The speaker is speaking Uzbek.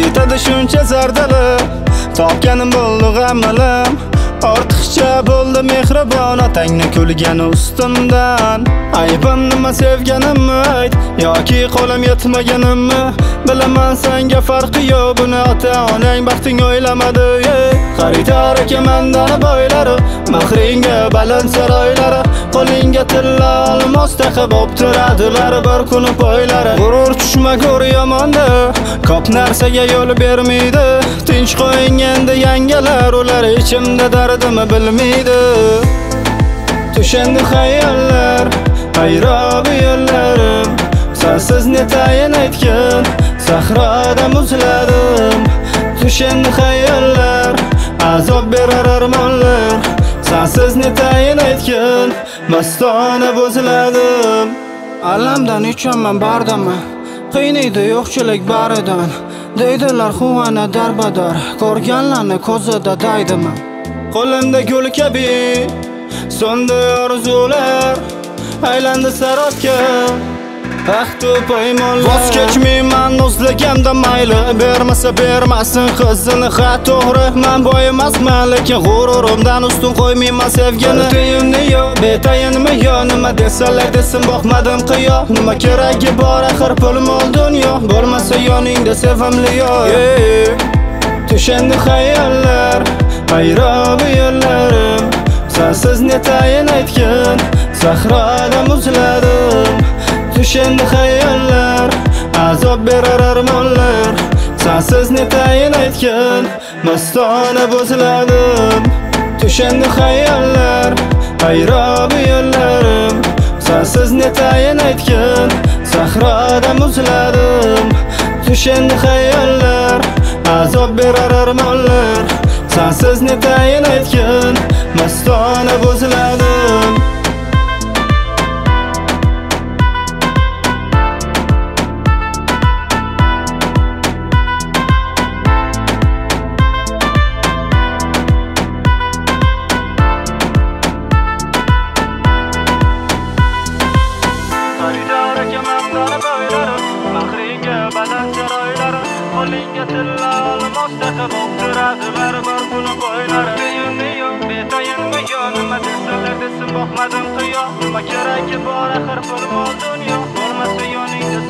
yetadi shuncha zardali, topganim bo'ldi g'amalim. Ortiqcha bo'ldi mehribon otangni kulgani ustimdan. Aybim nima sevganimmi ayt, yoki qo'lim yetmaganimmi? Bilaman senga farqi yo'q, buni ota-onang baxting o'ylamadi. Xaridor aka mandani boylari, mahringa baland saroylari, qo'lingga tilla olmos taqib o'ptiradilar bir kuni poylari. G'urur tushma ko'r yomonda, ko'p narsaga yo'l bermaydi. Tinch qo'ying endi yangalar, ular ichimda dardimni bilmaydi. Tushendi xayollar, hayrob yo'llarim, sensiz netayin aytgan, sahroda muzladim. Tushendi xayollar, azob berar armonlar, sensiz netayin aytgan, mastona bo'zladim. Alamdan ichaman bardaman, qiynaydi yo'qchilik baridan. Deydilar xuvana darbadar, ko'rganlarni ko'zida daydiman. Qo'limda gul kabi so'ndi orzular, aylandi sarotga vaqt paymonlar. Voz kechmayman o'zlagamda mayli, bermasa bermasin qizini ha to'g'ri. Men boyimasman, lekin g'ururimdan ustun qo'ymayman sevgini. Tayinni yo'q, betayinmi yo'q, nima desalar desin boqmadim qiyo. Nima keragi bor axir pul mol dunyo, bo'lmasa yoningda sevimli yo'q. Tushendi xayollar, hayrob yo'llarim, sensiz netayin aytgan, sahroda muzladim. Tushendi xayollar, azob berar armonlar, sensiz netayin aytgan, mastona bo'zladim. Tushendi xayollar, hayrob yo'llarim, sensiz netayin aytgan, sahroda muzladim. Tushendi xayollar, azob berar armonlar, sensiz netayin aytgan, mastona bo'zladim. Xaridor aka mandani boylari, mahringa baland saroylari, qo'lingga tilla olmos taqib o'ptiradilar bir kuni poylari. Tayinni yo'q, betayinmi yo'q, nima desalar desin boqmadim qiyo. Nima keragi bor axir pul mol dunyo, bo'lmasa yoningda